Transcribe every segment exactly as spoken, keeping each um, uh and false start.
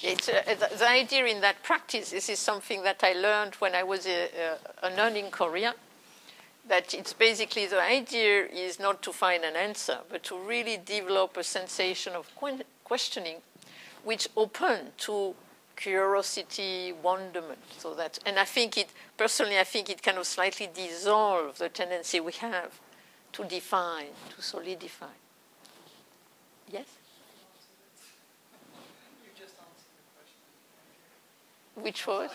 It's, uh, the, the idea in that practice, this is something that I learned when I was a, a, a nun in Korea, that it's basically the idea is not to find an answer, but to really develop a sensation of questioning, which open to curiosity, wonderment. So that, and I think it, personally, I think it kind of slightly dissolves the tendency we have to define, to solidify. Yes? You just answered the question. Which was?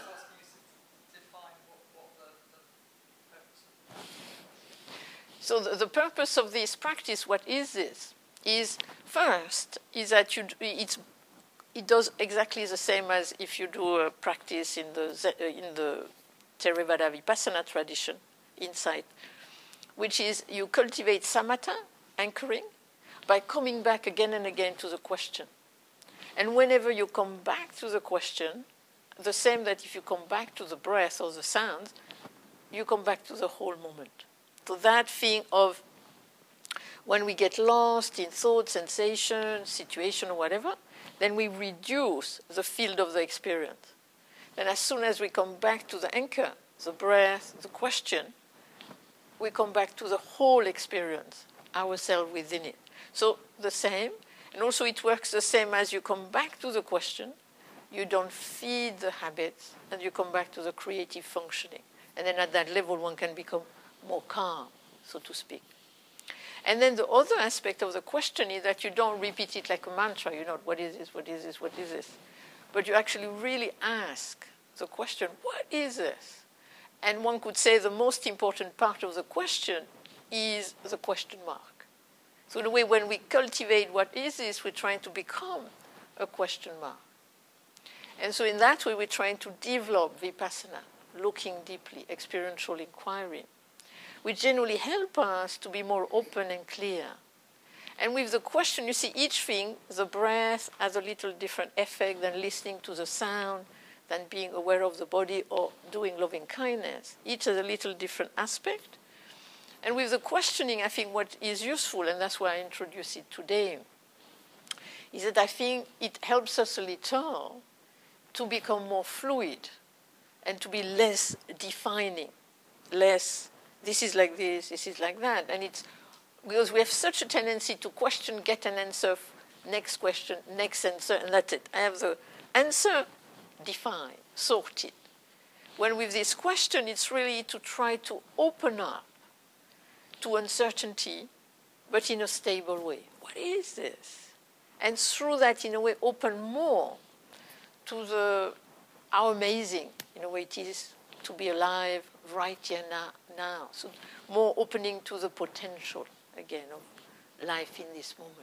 So the, the purpose of this practice, what is this? Is first, is that you, it's, it does exactly the same as if you do a practice in the, in the Theravada Vipassana tradition, insight, which is you cultivate samatha, anchoring, by coming back again and again to the question. And whenever you come back to the question, the same that if you come back to the breath or the sound, you come back to the whole moment. So that thing of when we get lost in thought, sensation, situation, or whatever, then we reduce the field of the experience. And as soon as we come back to the anchor, the breath, the question, we come back to the whole experience, ourselves within it. So the same, and also it works the same as you come back to the question, you don't feed the habits, and you come back to the creative functioning. And then at that level, one can become more calm, so to speak. And then the other aspect of the question is that you don't repeat it like a mantra, you know, what is this, what is this, what is this? But you actually really ask the question, what is this? And one could say the most important part of the question is the question mark. So in a way, when we cultivate what is this, we're trying to become a question mark. And so in that way, we're trying to develop vipassana, looking deeply, experiential inquiry, which generally help us to be more open and clear. And with the question, you see, each thing, the breath has a little different effect than listening to the sound, than being aware of the body or doing loving kindness. Each has a little different aspect. And with the questioning, I think what is useful, and that's why I introduce it today, is that I think it helps us a little to become more fluid and to be less defining, less this is like this, this is like that. And it's because we have such a tendency to question, get an answer, next question, next answer, and that's it. I have the answer defined, sorted. When with this question, it's really to try to open up to uncertainty, but in a stable way. What is this? And through that, in a way, open more to the how amazing, in a way, it is to be alive right here now. now. So more opening to the potential, again, of life in this moment.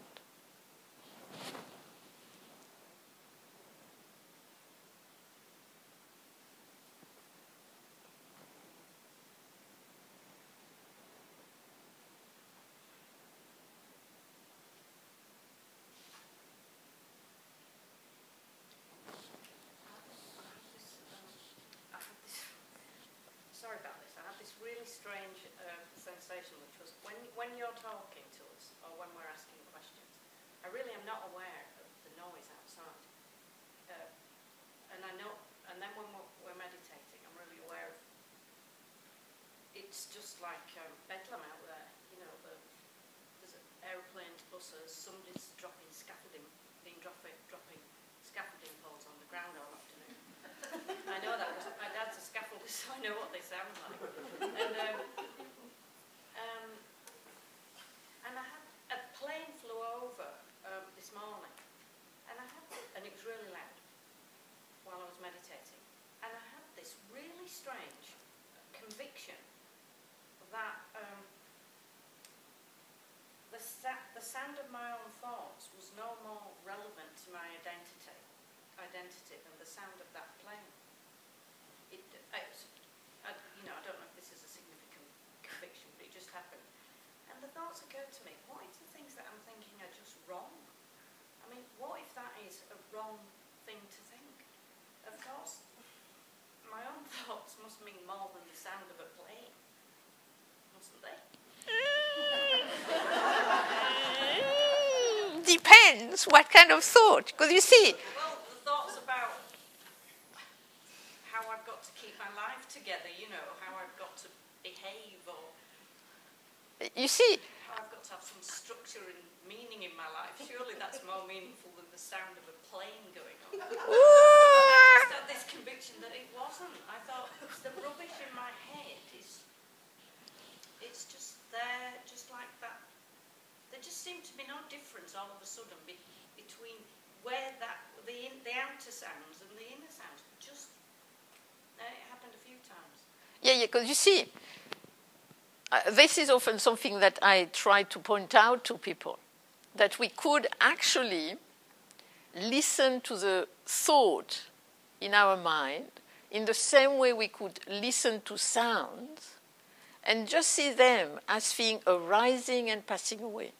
Strange uh, sensation, which was when when you're talking to us or when we're asking questions, I really am not aware of the noise outside. Uh, and I know, and then when we're, we're meditating, I'm really aware of. It's just like um, bedlam out there. You know, the, there's aeroplanes, buses, somebody's dropping scaffolding, being dropping dropping scaffolding poles on the ground all afternoon. I know that because my dad's a scaffolder, so I know what they sound like. And, um, um, and I had a plane flew over um, this morning, and I had, and it was really loud while I was meditating, and I had this really strange conviction that um, the sa- the sound of my own thoughts was no more relevant to my identity. identity than the sound of that plane. It, I, I, you know, I don't know if this is a significant conviction, but it just happened. And the thoughts occurred to me, what if the things that I'm thinking are just wrong? I mean, what if that is a wrong thing to think? Of course, my own thoughts must mean more than the sound of a plane, mustn't they? Depends what kind of thought, because you see, well, the thoughts of about how I've got to keep my life together, you know, how I've got to behave, or You see, how I've got to have some structure and meaning in my life. Surely that's more meaningful than the sound of a plane going on. I just had this conviction that it wasn't. I thought the rubbish in my head is, it's just there, just like that. There just seemed to be no difference all of a sudden be, between where that the in, the outer sounds and the inner sounds. Just uh, it happened a few times. yeah, yeah, because you see, uh, this is often something that I try to point out to people, that we could actually listen to the thought in our mind in the same way we could listen to sounds and just see them as being arising and passing away.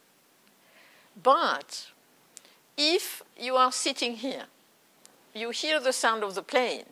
But if you are sitting here, you hear the sound of the plane,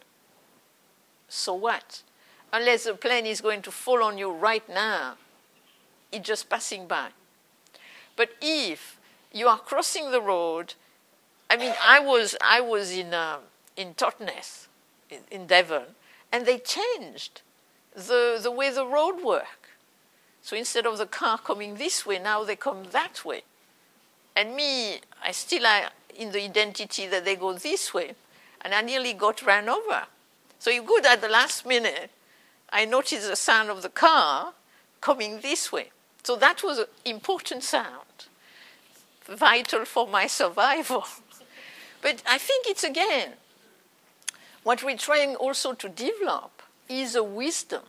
so what? Unless the plane is going to fall on you right now, it's just passing by. But if you are crossing the road, I mean, I was I was in uh, in Totnes, in, in Devon, and they changed the the way the road worked. So instead of the car coming this way, now they come that way. And me, I still are in the identity that they go this way, and I nearly got ran over. So you good at the last minute, I noticed the sound of the car coming this way. So that was an important sound, vital for my survival. But I think it's, again, what we're trying also to develop is a wisdom.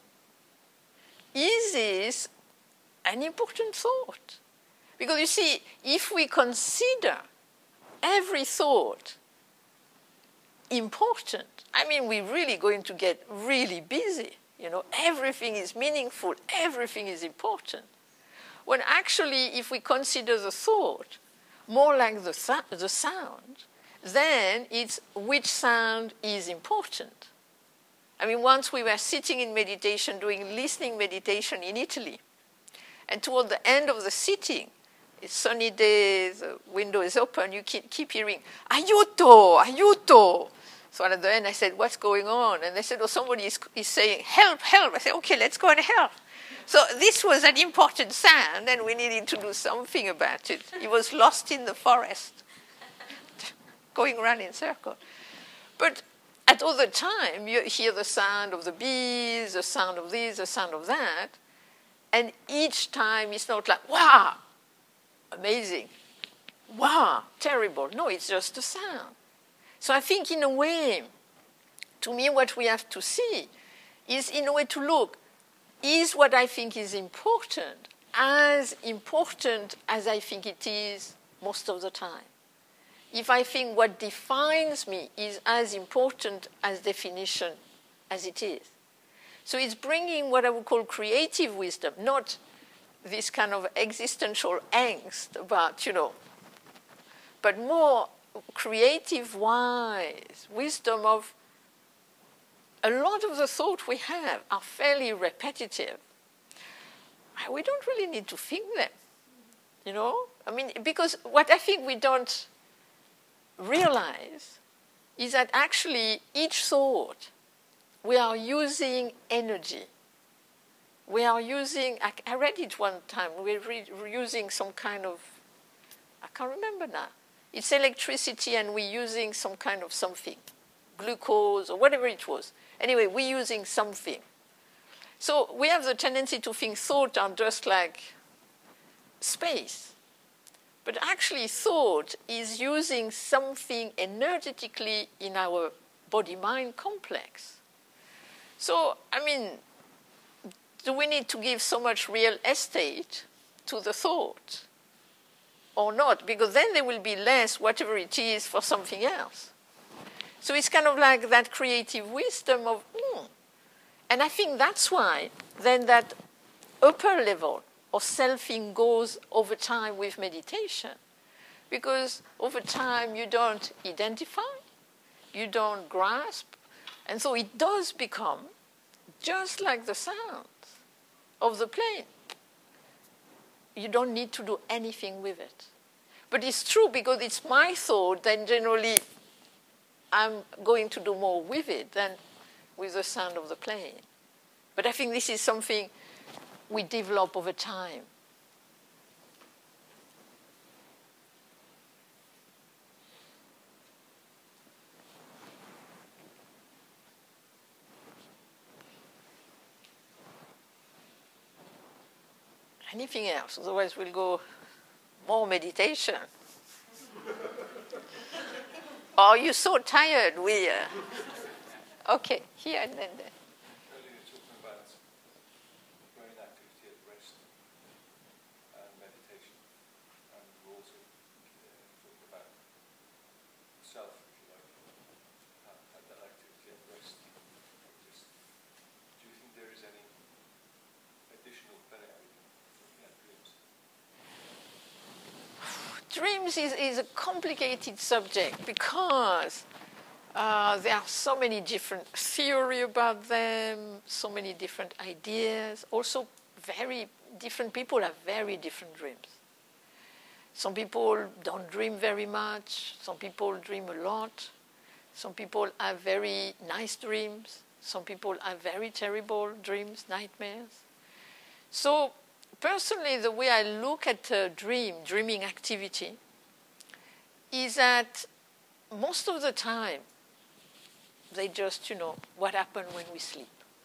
Is this an important thought? Because you see, if we consider every thought important, I mean, we're really going to get really busy. You know, everything is meaningful, everything is important. When actually, if we consider the thought more like the, th- the sound, then it's which sound is important. I mean, once we were sitting in meditation, doing listening meditation in Italy, and toward the end of the sitting, it's sunny day, the window is open, you keep, keep hearing, aiuto, aiuto. So at the end I said, what's going on? And they said, oh, somebody is, is saying, help, help. I said, okay, let's go and help. So this was an important sound, and we needed to do something about it. It was lost in the forest, going around in circles. But at other time, you hear the sound of the bees, the sound of this, the sound of that, and each time it's not like, wow, amazing, wow, terrible. No, it's just a sound. So I think in a way, to me, what we have to see is in a way to look, is what I think is important as important as I think it is most of the time? If I think what defines me is as important as definition as it is. So it's bringing what I would call creative wisdom, not this kind of existential angst about, you know, but more creative, wise wisdom of a lot of the thoughts we have are fairly repetitive. We don't really need to think them, you know? I mean, because what I think we don't realize is that actually each thought, we are using energy. We are using, I, I read it one time, we're, re, we're using some kind of, I can't remember now. It's electricity and we're using some kind of something, glucose or whatever it was. Anyway, we're using something. So we have the tendency to think thought are just like space. But actually thought is using something energetically in our body-mind complex. So, I mean, do we need to give so much real estate to the thought or not? Because then there will be less, whatever it is, for something else. So it's kind of like that creative wisdom of, mm. And I think that's why then that upper level of selfing goes over time with meditation. Because over time you don't identify, you don't grasp, and so it does become just like the sounds of the plane. You don't need to do anything with it. But it's true because it's my thought, then generally I'm going to do more with it than with the sound of the plane. But I think this is something we develop over time. Anything else? Otherwise, we'll go more meditation. Are you so tired? We uh... okay, here and then there. Earlier, you were talking about brain activity at rest and meditation, and we're also uh, talking about self, if you like, and, and that activity at rest. Just, do you think there is any additional benefit from looking at dreams? Dreams is, is a complicated subject because uh, there are so many different theories about them, so many different ideas. Also, very different people have very different dreams. Some people don't dream very much. Some people dream a lot. Some people have very nice dreams. Some people have very terrible dreams, nightmares. So, personally, the way I look at uh, dream, dreaming activity, is that most of the time, they just, you know, what happened when we sleep.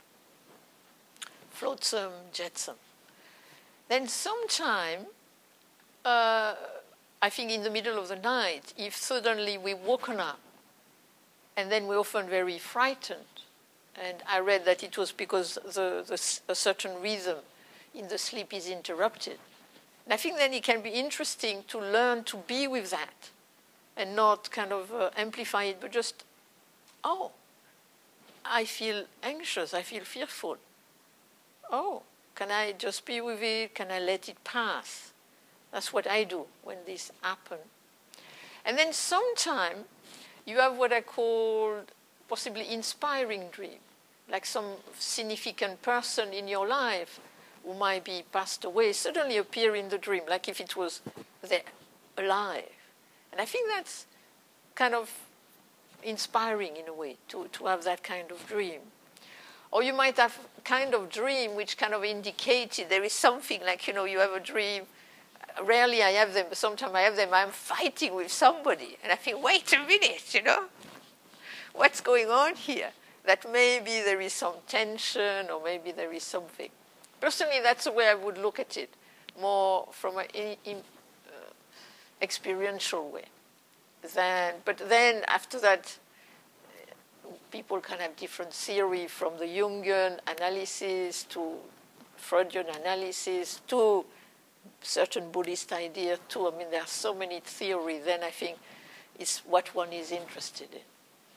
Flotsam, jetsam. Then sometime, uh, I think in the middle of the night, if suddenly we woken up, and then we're often very frightened, and I read that it was because the, the, a certain rhythm in the sleep is interrupted. And I think then it can be interesting to learn to be with that and not kind of uh, amplify it, but just, oh, I feel anxious, I feel fearful. Oh, can I just be with it? Can I let it pass? That's what I do when this happens. And then sometime you have what I call possibly inspiring dream, like some significant person in your life who might be passed away suddenly appear in the dream, like if it was there, alive. And I think that's kind of inspiring in a way, to, to have that kind of dream. Or you might have kind of dream which kind of indicated there is something, like, you know, you have a dream. Rarely I have them, but sometimes I have them, I'm fighting with somebody. And I think, wait a minute, you know, what's going on here? That maybe there is some tension or maybe there is something. Personally, that's the way I would look at it, more from an in, in, uh, experiential way. Then, but then after that, people can have different theory, from the Jungian analysis to Freudian analysis to certain Buddhist idea too. I mean, there are so many theories. Then I think it's what one is interested in.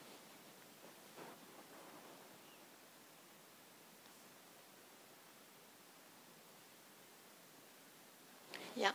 Yeah.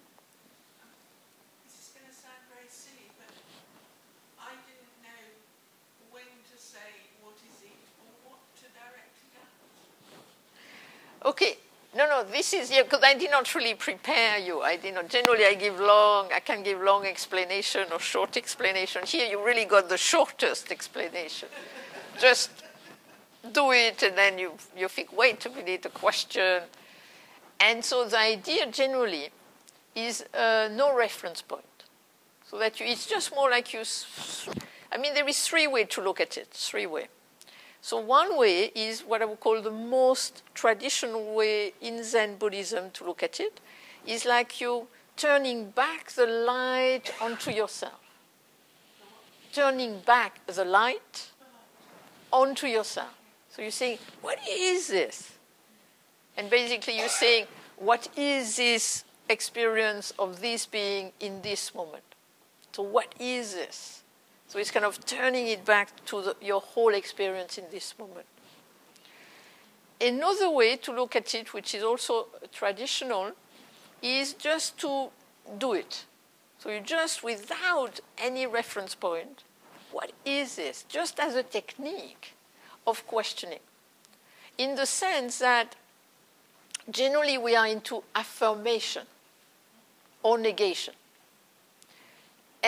This is going to sound very silly, but I didn't know when to say what is it or what to direct it at. Okay. No, no, this is, yeah, because I did not really prepare you. I did not, generally I give long, I can give long explanation or short explanation. Here you really got the shortest explanation. Just do it and then you, you think, wait a minute, a question. And so the idea generally is uh, no reference point. So that you, it's just more like you, I mean, there is three ways to look at it, three ways. So one way is what I would call the most traditional way in Zen Buddhism to look at it, is like you turning back the light onto yourself. Turning back the light onto yourself. So you're saying, what is this? And basically you're saying, what is this experience of this being in this moment? So what is this? So it's kind of turning it back to the, your whole experience in this moment. Another way to look at it, which is also traditional, is just to do it. So you just, without any reference point, what is this? Just as a technique of questioning. In the sense that generally we are into affirmation or negation. And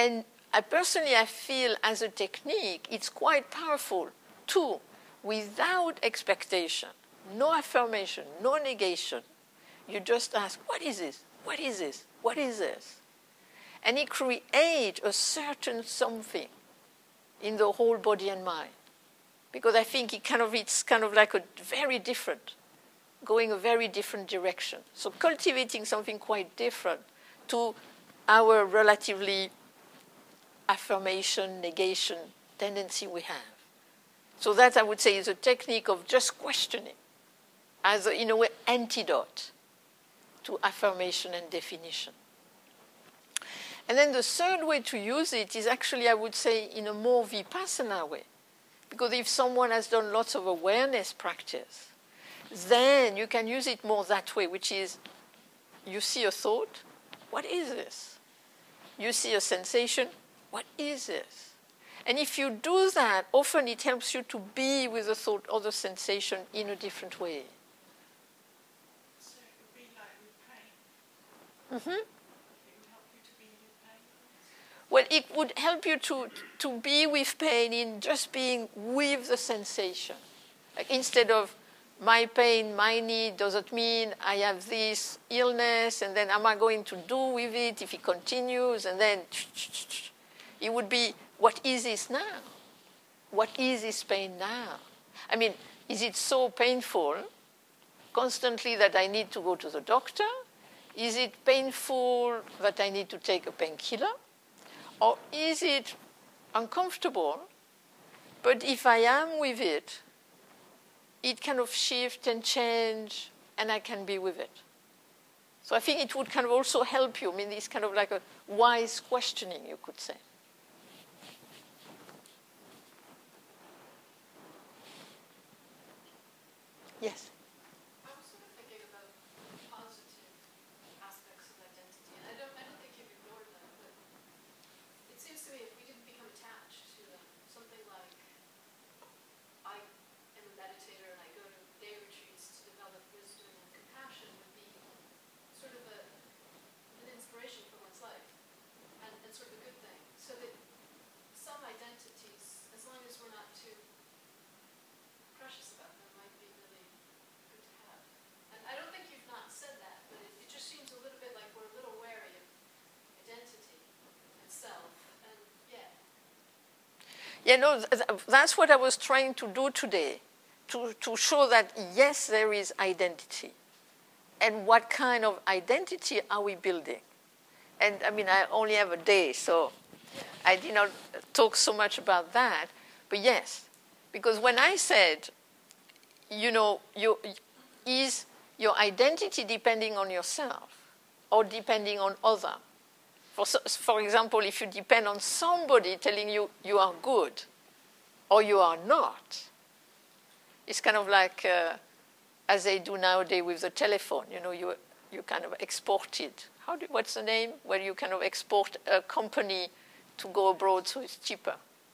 I personally, I feel as a technique, it's quite powerful too, without expectation, no affirmation, no negation. You just ask, what is this? What is this? What is this? And it creates a certain something in the whole body and mind. Because I think it kind of, it's kind of like a very different, going a very different direction. So cultivating something quite different to our relatively affirmation, negation tendency we have. So that, I would say, is a technique of just questioning as, a, in a way, antidote to affirmation and definition. And then the third way to use it is actually, I would say, in a more Vipassana way. Because if someone has done lots of awareness practice, then you can use it more that way, which is, you see a thought, what is this? You see a sensation, what is this? And if you do that, often it helps you to be with the thought or the sensation in a different way. So it would be like with pain. Mm-hmm. It would help you to be with pain. Well, it would help you to, to be with pain in just being with the sensation. Like instead of my pain, my need, does it mean I have this illness, and then am I going to do with it if it continues? And then it would be, what is this now? What is this pain now? I mean, is it so painful constantly that I need to go to the doctor? Is it painful that I need to take a painkiller? Or is it uncomfortable, but if I am with it, it kind of shift and change, and I can be with it. So I think it would kind of also help you. I mean, it's kind of like a wise questioning, you could say. Yes? I was sort of thinking about positive aspects of identity, and I don't, I don't think you've ignored them, but it seems to me if we didn't become attached to them, something like I am a meditator and I go to day retreats to develop wisdom and compassion would be sort of a, an inspiration for one's life, and, and sort of a good thing. So that some identities, as long as we're not too precious about them, might be really good to have. And I don't think you've not said that, but it, it just seems a little bit like we're a little wary of identity itself. And yeah. Yeah, no, th- that's what I was trying to do today, to, to show that, yes, there is identity. And what kind of identity are we building? And, I mean, I only have a day, so I did not talk so much about that. But, yes, because when I said, you know, you, is your identity depending on yourself or depending on other? For, for example, if you depend on somebody telling you you are good or you are not, it's kind of like, uh, as they do nowadays with the telephone, you know, you, you kind of export it. How do, what's the name? Where you kind of export a company to go abroad so it's cheaper.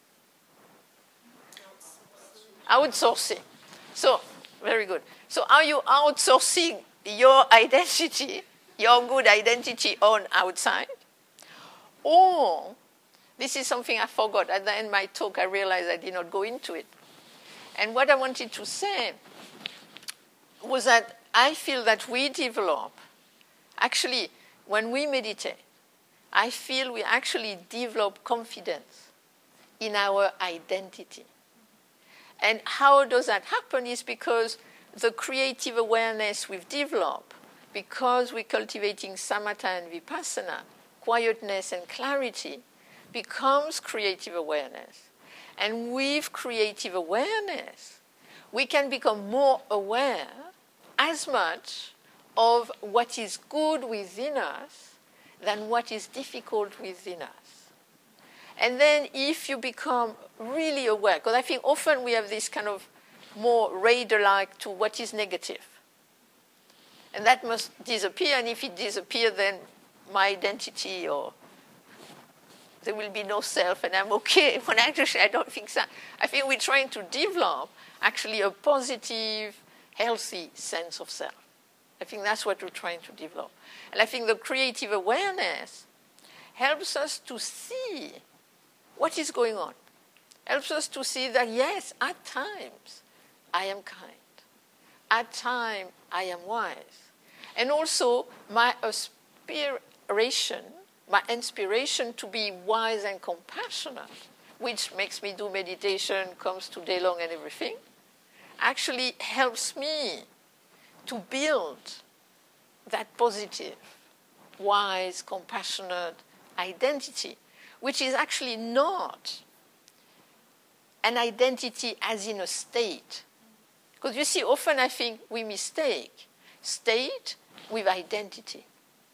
Outsourcing. So, very good. So are you outsourcing your identity, your good identity on outside? Or, this is something I forgot. At the end of my talk, I realized I did not go into it. And what I wanted to say was that I feel that we develop, actually, when we meditate, I feel we actually develop confidence in our identity. And how does that happen is because the creative awareness we've developed, because we're cultivating samatha and vipassana, quietness and clarity, becomes creative awareness. And with creative awareness, we can become more aware as much of what is good within us than what is difficult within us. And then if you become really aware, because I think often we have this kind of more radar-like to what is negative. And that must disappear, and if it disappears, then my identity or there will be no self and I'm okay. When actually I don't think so. I think we're trying to develop actually a positive, healthy sense of self. I think that's what we're trying to develop. And I think the creative awareness helps us to see what is going on. Helps us to see that, yes, at times I am kind. At times I am wise. And also my aspiration, my inspiration to be wise and compassionate, which makes me do meditation, comes to day long and everything, actually helps me to build that positive, wise, compassionate identity, which is actually not an identity as in a state. Because you see, often I think we mistake state with identity.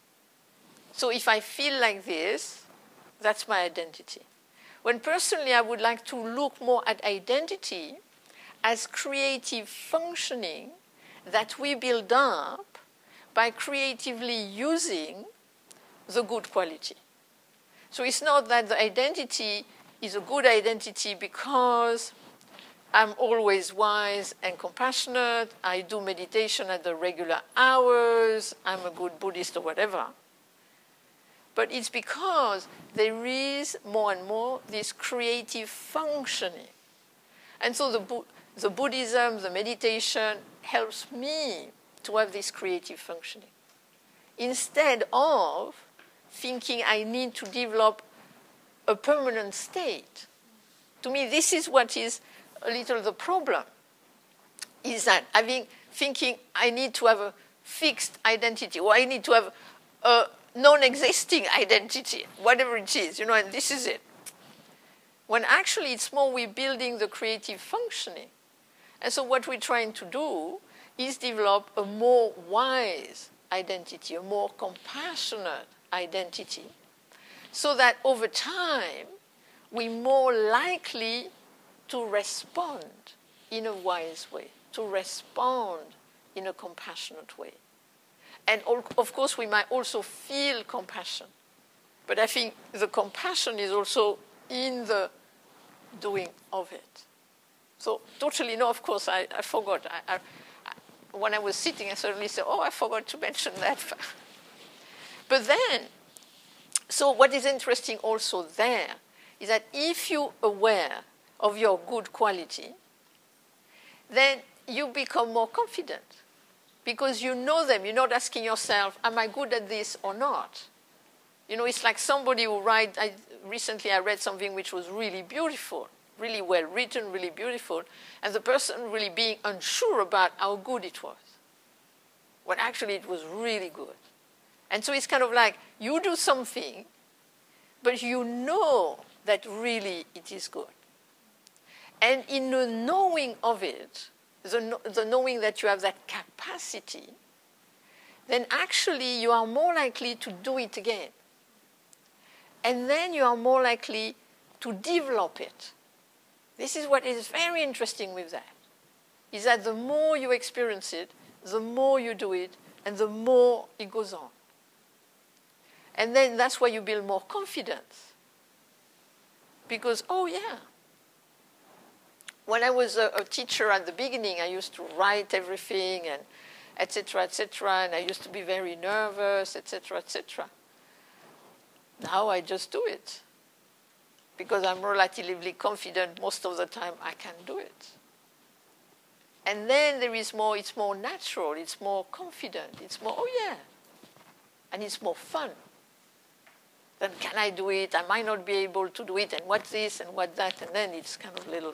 So if I feel like this, that's my identity. When personally I would like to look more at identity as creative functioning that we build up by creatively using the good quality. So it's not that the identity is a good identity because I'm always wise and compassionate, I do meditation at the regular hours, I'm a good Buddhist or whatever. But it's because there is more and more this creative functioning. And so the, Bu- the Buddhism, the meditation helps me to have this creative functioning. Instead of thinking I need to develop a permanent state. To me, this is what is a little the problem, is that having, thinking I need to have a fixed identity, or I need to have a non-existing identity, whatever it is, you know, and this is it. When actually it's more we're building the creative functioning. And so what we're trying to do is develop a more wise identity, a more compassionate identity, so that over time we're more likely to respond in a wise way, to respond in a compassionate way. And of course we might also feel compassion, but I think the compassion is also in the doing of it. So totally, no, of course, I, I forgot. I, I, I, when I was sitting, I suddenly said, oh, I forgot to mention that. But then, so what is interesting also there is that if you're aware of your good quality, then you become more confident because you know them. You're not asking yourself, am I good at this or not? You know, it's like somebody who write, I, recently I read something which was really beautiful, really well written, really beautiful, and the person really being unsure about how good it was, when actually it was really good. And so it's kind of like you do something, but you know that really it is good. And in the knowing of it, the, the knowing that you have that capacity, then actually you are more likely to do it again. And then you are more likely to develop it. This is what is very interesting with that, is that the more you experience it, the more you do it, and the more it goes on. And then that's why you build more confidence. Because, oh yeah, when I was a, a teacher at the beginning, I used to write everything, and et cetera, et cetera, and I used to be very nervous, et cetera, et cetera. Now I just do it. Because I'm relatively confident most of the time I can do it. And then there is more, it's more natural, it's more confident, it's more, oh yeah, and it's more fun. Then can I do it? I might not be able to do it, and what's this and what that, and then it's kind of little.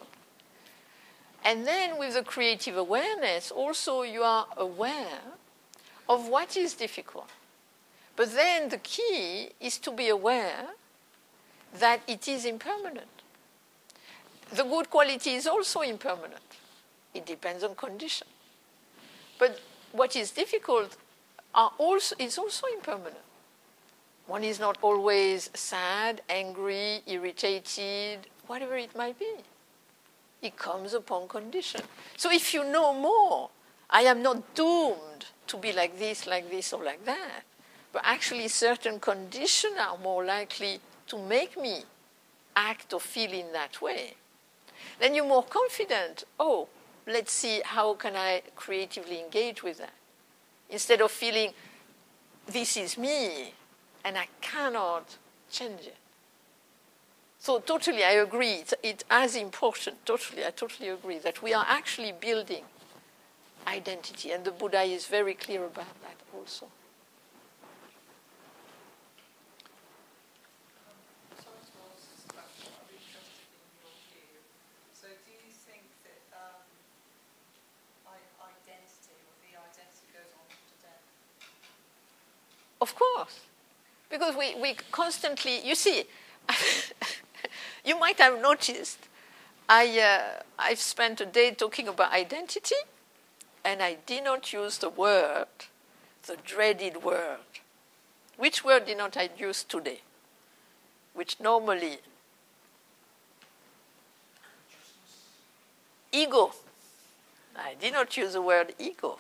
And then with the creative awareness, also you are aware of what is difficult. But then the key is to be aware that it is impermanent. The good quality is also impermanent. It depends on condition. But what is difficult are also, is also impermanent. One is not always sad, angry, irritated, whatever it might be. It comes upon condition. So if you know more, I am not doomed to be like this, like this, or like that. But actually certain conditions are more likely to make me act or feel in that way. Then you're more confident, oh, let's see how can I creatively engage with that. Instead of feeling, this is me, and I cannot change it. So totally, I agree. It's, it's as important, totally, I totally agree, that we are actually building identity. And the Buddha is very clear about that also. Sorry to ask this question, I'm interested in your view. So do you think that um, i- identity, or the identity goes on to death? Of course. Because we, we constantly, you see, you might have noticed, I, uh, I've spent a day talking about identity, and I did not use the word, the dreaded word. Which word did not I use today? Which normally, ego. I did not use the word ego.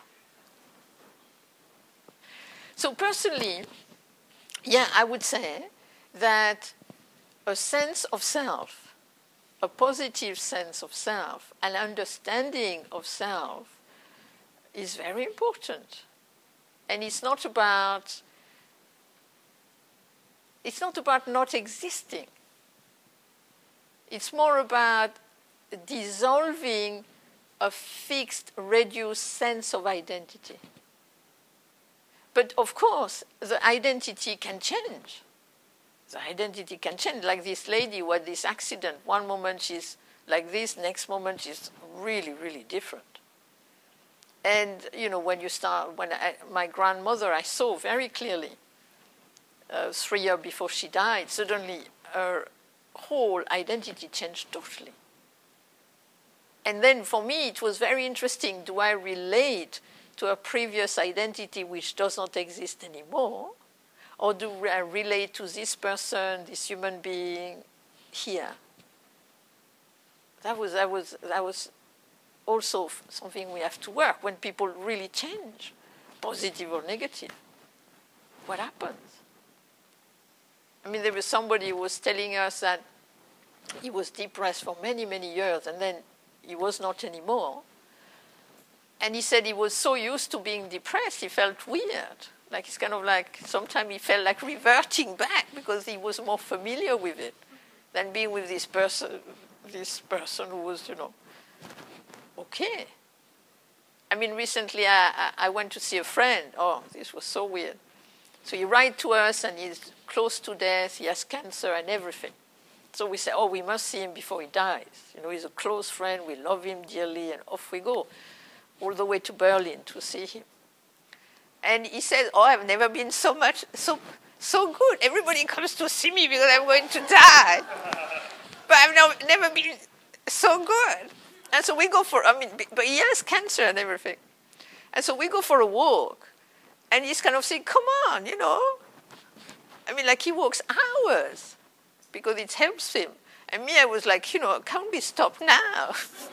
So personally, yeah, I would say that a sense of self, a positive sense of self, an understanding of self is very important. And it's not about, it's not about not existing. It's more about dissolving a fixed, reduced sense of identity. But of course, the identity can change. The identity can change. Like this lady who had this accident. One moment she's like this, next moment she's really, really different. And, you know, when you start, when I, my grandmother, I saw very clearly, uh, three years before she died, suddenly her whole identity changed totally. And then for me, it was very interesting. Do I relate to a previous identity which does not exist anymore? Or do I relate to this person, this human being here? That was, that was, that was also something we have to work when people really change, positive or negative. What happens? I mean, there was somebody who was telling us that he was depressed for many, many years, and then he was not anymore. And he said he was so used to being depressed, he felt weird. Like it's kind of like, sometimes he felt like reverting back because he was more familiar with it than being with this person, this person who was, you know, okay. I mean, recently I, I went to see a friend. Oh, this was so weird. So he writes to us and he's close to death, he has cancer and everything. So we say, oh, we must see him before he dies. You know, he's a close friend, we love him dearly, and off we go, all the way to Berlin to see him. And he said, oh, I've never been so much, so so good. Everybody comes to see me because I'm going to die. But I've no, never been so good. And so we go for, I mean, but he has cancer and everything. And so we go for a walk. And he's kind of saying, come on, you know. I mean, like he walks hours because it helps him. And me, I was like, you know, can't we stop now?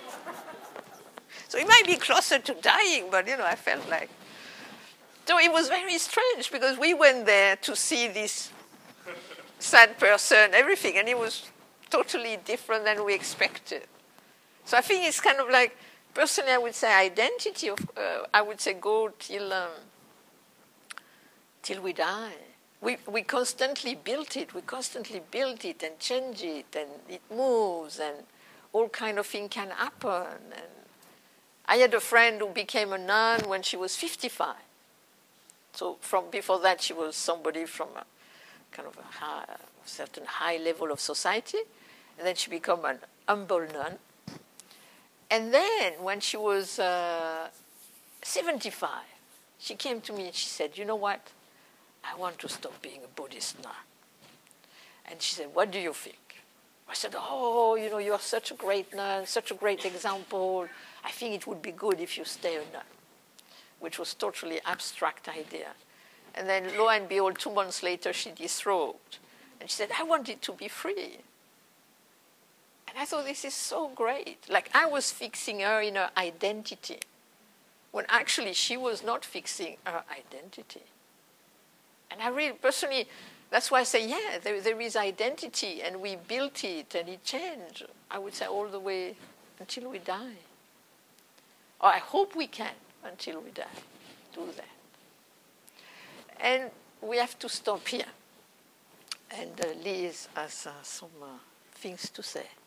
So he might be closer to dying, but, you know, I felt like. So it was very strange because we went there to see this sad person, everything, and it was totally different than we expected. So I think it's kind of like, personally, I would say identity, of, uh, I would say go till, um, till we die. We, we constantly build it, we constantly build it and change it, and it moves, and all kind of thing can happen. And I had a friend who became a nun when she was fifty-five. So from before that, she was somebody from a kind of a high, certain high level of society, and then she became an humble nun. And then when she was uh, seventy-five, she came to me and she said, you know what? I want to stop being a Buddhist nun. And she said, what do you think? I said, oh, you know, you are such a great nun, such a great example. I think it would be good if you stay a nun, which was totally abstract idea. And then lo and behold, two months later, she disrobed. And she said, I want it to be free. And I thought, this is so great. Like I was fixing her in her identity, when actually she was not fixing her identity. And I really, personally, that's why I say, yeah, there, there is identity, and we built it, and it changed, I would say, all the way until we die. Or I hope we can, until we die, do that. And we have to stop here. And uh, Liz has uh, some uh, things to say.